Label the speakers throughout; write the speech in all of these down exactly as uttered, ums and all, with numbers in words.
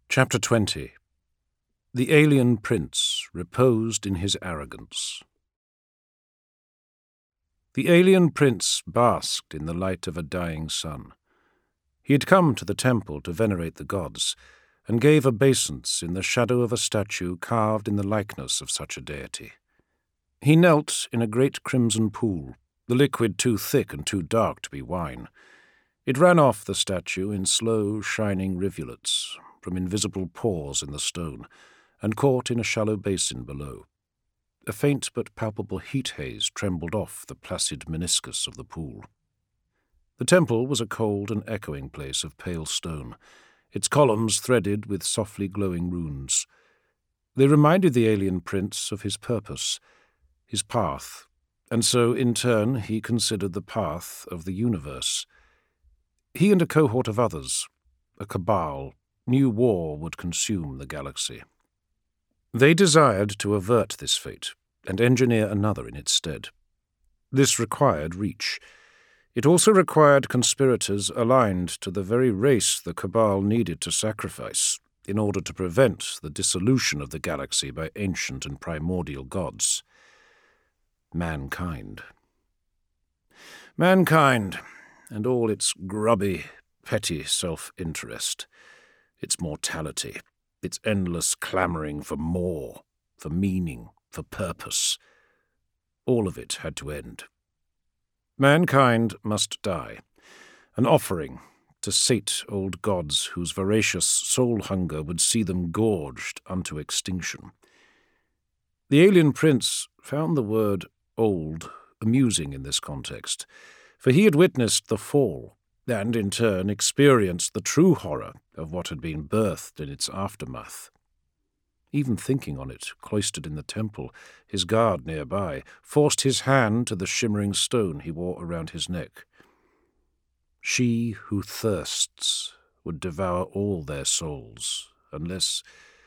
Speaker 1: Chapter twenty. The alien prince reposed in his arrogance. The alien prince basked in the light of a dying sun. He had come to the temple to venerate the gods, and gave obeisance in the shadow of a statue carved in the likeness of such a deity. He knelt in a great crimson pool, the liquid too thick and too dark to be wine. It ran off the statue in slow, shining rivulets, from invisible pores in the stone, and caught in a shallow basin below. A faint but palpable heat haze trembled off the placid meniscus of the pool. The temple was a cold and echoing place of pale stone, its columns threaded with softly glowing runes. They reminded the alien prince of his purpose, his path, and so, in turn, he considered the path of the universe. He and a cohort of others, a cabal, knew war would consume the galaxy. They desired to avert this fate and engineer another in its stead. This required reach. It also required conspirators aligned to the very race the cabal needed to sacrifice in order to prevent the dissolution of the galaxy by ancient and primordial gods. Mankind. Mankind, and all its grubby, petty self-interest, its mortality, its endless clamouring for more, for meaning, for purpose. All of it had to end. Mankind must die, an offering to sate old gods whose voracious soul hunger would see them gorged unto extinction. The alien prince found the word old amusing in this context, for he had witnessed the fall, and in turn experienced the true horror of what had been birthed in its aftermath. Even thinking on it, cloistered in the temple, his guard nearby forced his hand to the shimmering stone he wore around his neck. She who thirsts would devour all their souls, unless—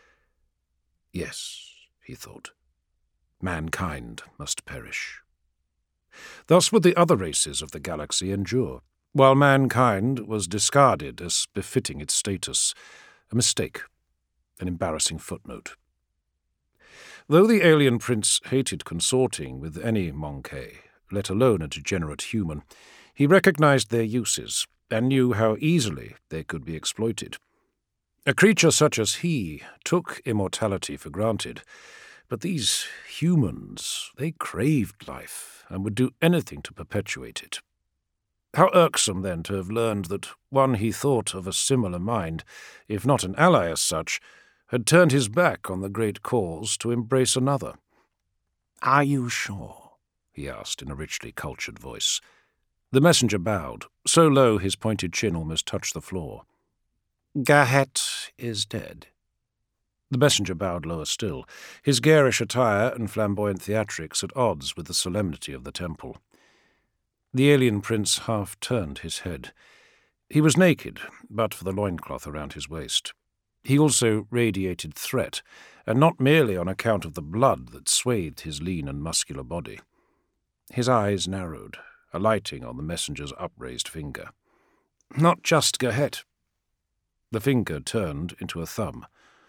Speaker 1: Yes, he thought, mankind must perish. Thus would the other races of the galaxy endure, while mankind was discarded as befitting its status, a mistake, an embarrassing footnote. Though the alien prince hated consorting with any Monkey, let alone a degenerate human, he recognized their uses and knew how easily they could be exploited. A creature such as he took immortality for granted, but these humans, they craved life and would do anything to perpetuate it. How irksome, then, to have learned that one he thought of a similar mind, if not an ally as such, had turned his back on the great cause to embrace another. "Are you sure?" he asked in a richly cultured voice. The messenger bowed, so low his pointed chin almost touched the floor. "Garhet is dead." The messenger bowed lower still, his garish attire and flamboyant theatrics at odds with the solemnity of the temple. The alien prince half turned his head. He was naked, but for the loincloth around his waist. He also radiated threat, and not merely on account of the blood that swathed his lean and muscular body. His eyes narrowed, alighting on the messenger's upraised finger. "Not just Garhet." The finger turned into a thumb.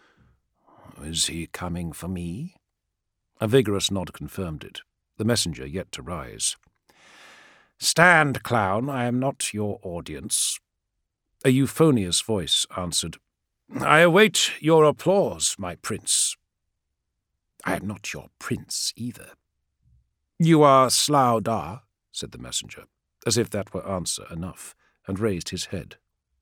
Speaker 1: "Is he coming for me?" A vigorous nod confirmed it, the messenger yet to rise. "Stand, clown, I am not your audience." A euphonious voice answered, "I await your applause, my prince." "I am not your prince either." "You are Slough Dar," said the messenger, as if that were answer enough, and raised his head.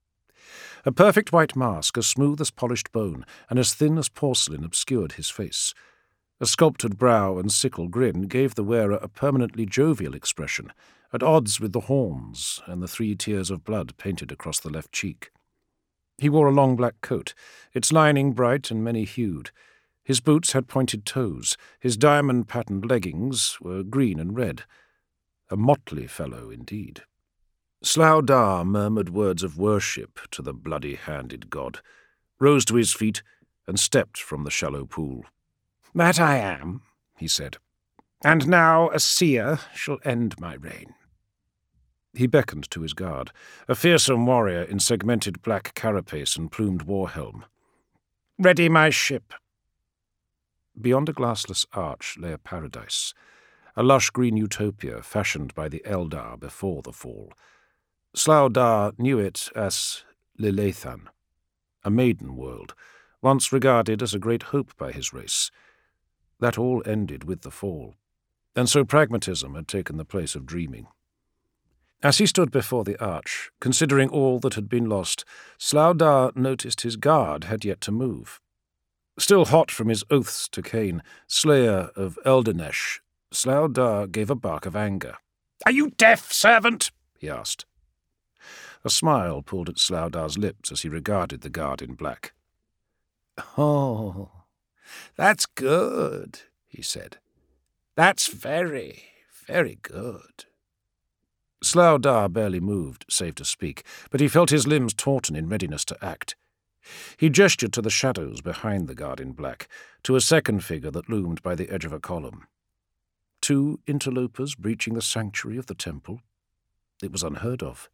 Speaker 1: A perfect white mask, as smooth as polished bone and as thin as porcelain, obscured his face. A sculptured brow and sickle grin gave the wearer a permanently jovial expression, at odds with the horns and the three tiers of blood painted across the left cheek. He wore a long black coat, its lining bright and many-hued. His boots had pointed toes, his diamond-patterned leggings were green and red. A motley fellow indeed. Slough Dar murmured words of worship to the bloody-handed god, rose to his feet, and stepped from the shallow pool. "That I am," he said, "and now a seer shall end my reign." He beckoned to his guard, a fearsome warrior in segmented black carapace and plumed war helm. Ready my ship." Beyond a glassless arch lay a paradise, a lush green utopia fashioned by the Eldar before the fall. Slough Dar knew it as Lilethan, a maiden world, once regarded as a great hope by his race. That all ended with the fall, and so pragmatism had taken the place of dreaming. As he stood before the arch, considering all that had been lost, Slough Dar noticed his guard had yet to move. Still hot from his oaths to Cain, slayer of Eldernesh, Slough Dar gave a bark of anger. "Are you deaf, servant?" he asked. A smile pulled at Slough Dar's lips as he regarded the guard in black. "Oh, that's good," he said. "That's very, very good." Slough Dar barely moved, save to speak, but he felt his limbs tauten in readiness to act. He gestured to the shadows behind the guard in black, to a second figure that loomed by the edge of a column. Two interlopers breaching the sanctuary of the temple? It was unheard of.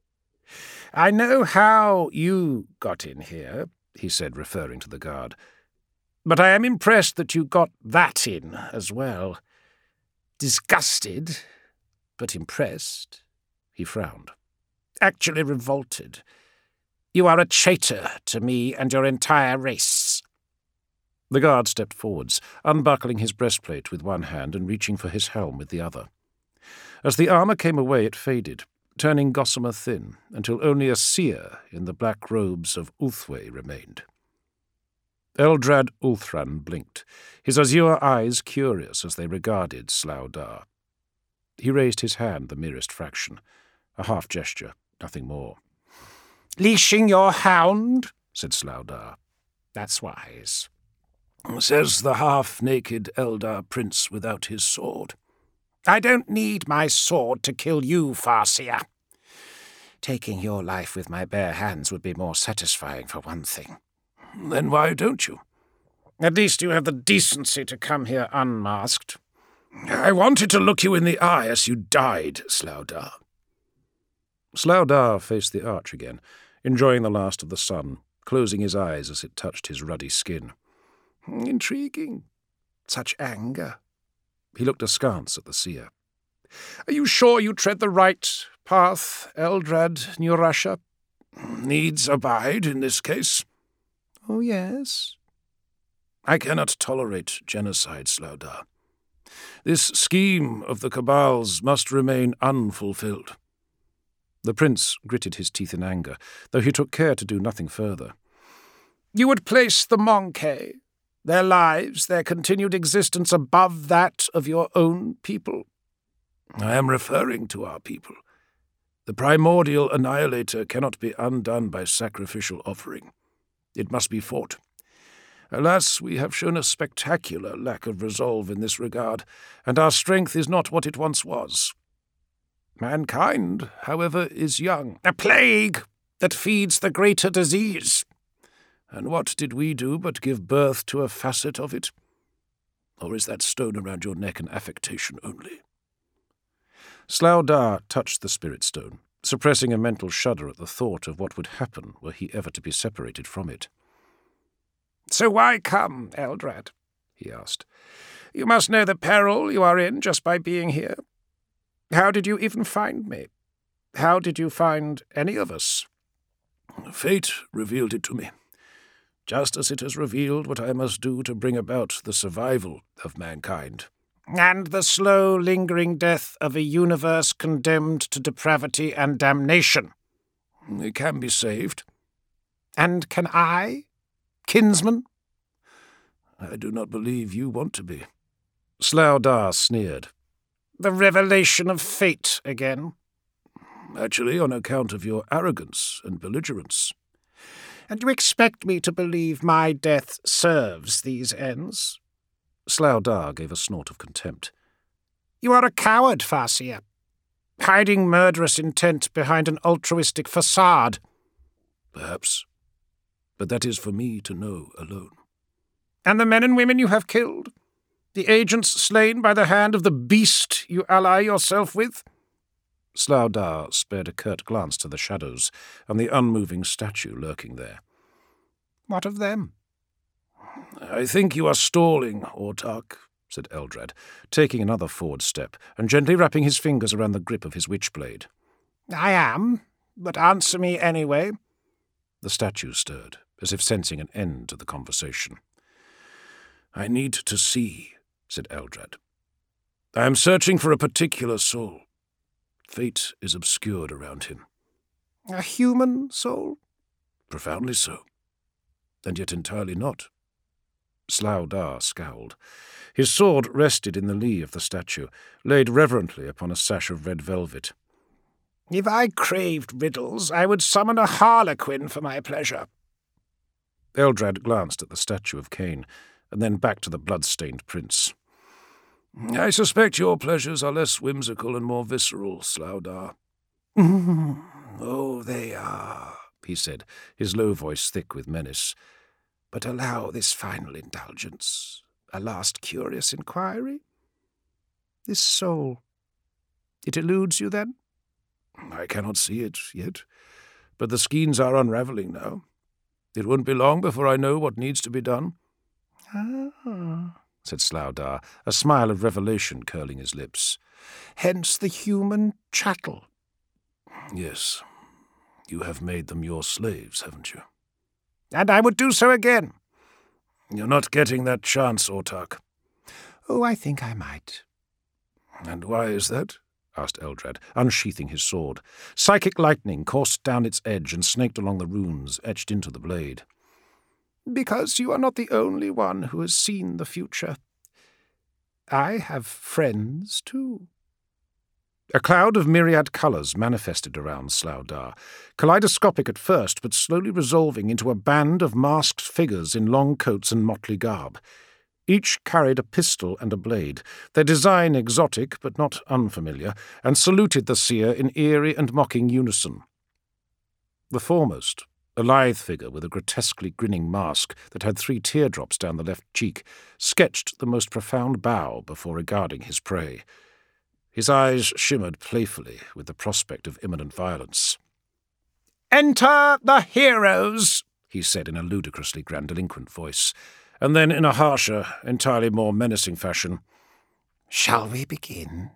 Speaker 1: "I know how you got in here," he said, referring to the guard. "But I am impressed that you got that in as well. Disgusted, but impressed." He frowned. "Actually revolted. You are a traitor to me and your entire race." The guard stepped forwards, unbuckling his breastplate with one hand and reaching for his helm with the other. As the armour came away, it faded, turning gossamer thin, until only a seer in the black robes of Ulthwé remained. Eldrad Ulthran blinked, his azure eyes curious as they regarded Slough Dar. He raised his hand the merest fraction, a half gesture, nothing more. "Leashing your hound?" said Slough Dar. "That's wise," says the half-naked Eldar prince without his sword. "I don't need my sword to kill you, Farseer. Taking your life with my bare hands would be more satisfying for one thing." "Then why don't you?" "At least you have the decency to come here unmasked." "I wanted to look you in the eye as you died, Slough Dar." Slough Dar faced the arch again, enjoying the last of the sun, closing his eyes as it touched his ruddy skin. "Intriguing. Such anger." He looked askance at the seer. "Are you sure you tread the right path, Eldrad Nurasha?" "Needs abide in this case." "Oh, yes." "I cannot tolerate genocide, Slough Dar. This scheme of the Cabal's must remain unfulfilled." The prince gritted his teeth in anger, though he took care to do nothing further. "You would place the Monkey, their lives, their continued existence above that of your own people?" "I am referring to our people. The primordial annihilator cannot be undone by sacrificial offering. It must be fought. Alas, we have shown a spectacular lack of resolve in this regard, and our strength is not what it once was. Mankind, however, is young, a plague that feeds the greater disease. And what did we do but give birth to a facet of it? Or is that stone around your neck an affectation only?" Slough Dar touched the spirit stone, suppressing a mental shudder at the thought of what would happen were he ever to be separated from it. "So why come, Eldrad?" he asked. "You must know the peril you are in just by being here. How did you even find me? How did you find any of us?" "Fate revealed it to me, just as it has revealed what I must do to bring about the survival of mankind." "And the slow, lingering death of a universe condemned to depravity and damnation." "It can be saved." "And can I, kinsman?" "I do not believe you want to be." Slough Dar sneered. "The revelation of fate again?" "Actually, on account of your arrogance and belligerence." "And you expect me to believe my death serves these ends?" Slough Dar gave a snort of contempt. "You are a coward, Farseer, hiding murderous intent behind an altruistic facade." "Perhaps, but that is for me to know alone." "And the men and women you have killed? The agents slain by the hand of the beast you ally yourself with?" Slough Dar spared a curt glance to the shadows and the unmoving statue lurking there. "What of them?" I think you are stalling, Autarch, said Eldrad, taking another forward step and gently wrapping his fingers around the grip of his witchblade.
Speaker 2: I am, but answer me anyway.
Speaker 1: The statue stirred, as if sensing an end to the conversation. I need to see, said Eldrad. I am searching for a particular soul. Fate is obscured around him.
Speaker 2: A human soul?
Speaker 1: Profoundly so, and yet entirely not. Slough Dar scowled. His sword rested in the lee of the statue, laid reverently upon a sash of red velvet.
Speaker 2: If I craved riddles, I would summon a harlequin for my pleasure.
Speaker 1: Eldrad glanced at the statue of Cain, and then back to the blood-stained prince. I suspect your pleasures are less whimsical and more visceral, Slough Dar.
Speaker 2: Oh, they are, he said, his low voice thick with menace. But allow this final indulgence, a last curious inquiry. This soul, it eludes you then?
Speaker 1: I cannot see it yet, but the skeins are unravelling now. It won't be long before I know what needs to be done.
Speaker 2: Ah,
Speaker 1: said Slough Dar, a smile of revelation curling his lips.
Speaker 2: Hence the human chattel.
Speaker 1: Yes, you have made them your slaves, haven't you?
Speaker 2: And I would do so again.
Speaker 1: You're not getting that chance, Autarch.
Speaker 2: Oh, I think I might.
Speaker 1: And why is that? Asked Eldrad, unsheathing his sword. Psychic lightning coursed down its edge and snaked along the runes etched into the blade.
Speaker 2: Because you are not the only one who has seen the future. I have friends, too.
Speaker 1: A cloud of myriad colours manifested around Slough Dar, kaleidoscopic at first, but slowly resolving into a band of masked figures in long coats and motley garb. Each carried a pistol and a blade, their design exotic but not unfamiliar, and saluted the seer in eerie and mocking unison. The foremost, a lithe figure with a grotesquely grinning mask that had three teardrops down the left cheek, sketched the most profound bow before regarding his prey. His eyes shimmered playfully with the prospect of imminent violence.
Speaker 2: "Enter the heroes,"
Speaker 1: he said in a ludicrously grandiloquent voice, and then in a harsher, entirely more menacing fashion,
Speaker 2: "Shall we begin?"